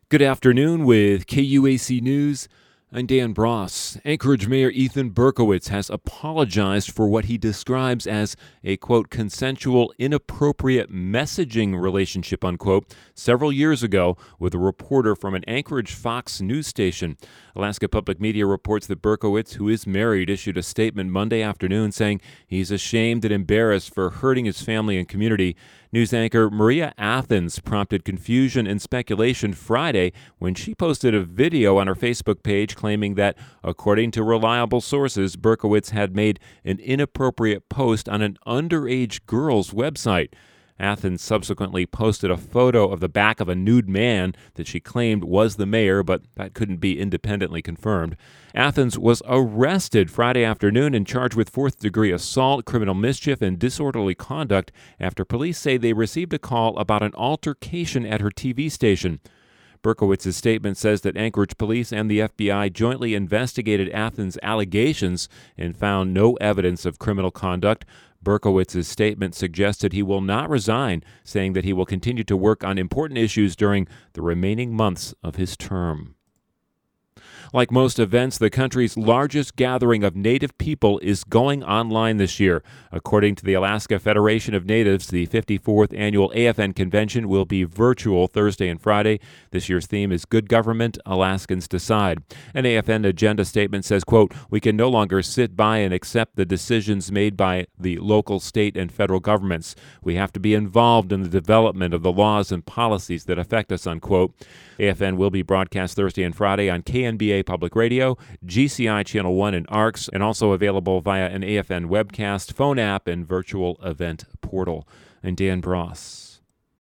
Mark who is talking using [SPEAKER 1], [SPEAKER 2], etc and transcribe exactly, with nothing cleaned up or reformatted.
[SPEAKER 1] Good afternoon with K U A C News. I'm Dan Bross. Anchorage Mayor Ethan Berkowitz has apologized for what he describes as a, quote, consensual, inappropriate messaging relationship, unquote, several years ago with a reporter from an Anchorage Fox news station. Alaska Public Media reports that Berkowitz, who is married, issued a statement Monday afternoon saying he's ashamed and embarrassed for hurting his family and community. News anchor Maria Athens prompted confusion and speculation Friday when she posted a video on her Facebook page claiming that, according to reliable sources, Berkowitz had made an inappropriate post on an underage girl's website. Athens subsequently posted a photo of the back of a nude man that she claimed was the mayor, but that couldn't be independently confirmed. Athens was arrested Friday afternoon and charged with fourth-degree assault, criminal mischief, and disorderly conduct after police say they received a call about an altercation at her T V station. Berkowitz's statement says that Anchorage police and the F B I jointly investigated Athens' allegations and found no evidence of criminal conduct. Berkowitz's statement suggested he will not resign, saying that he will continue to work on important issues during the remaining months of his term. Like most events, the country's largest gathering of Native people is going online this year. According to the Alaska Federation of Natives, the fifty-fourth Annual A F N Convention will be virtual Thursday and Friday. This year's theme is Good Government, Alaskans Decide. An A F N agenda statement says, quote, "We can no longer sit by and accept the decisions made by the local, state, and federal governments. We have to be involved in the development of the laws and policies that affect us," unquote. A F N will be broadcast Thursday and Friday on K N B A Public Radio, G C I Channel one and A R C S, and also available via an A F N webcast, phone app, and virtual event portal. I'm Dan Bross.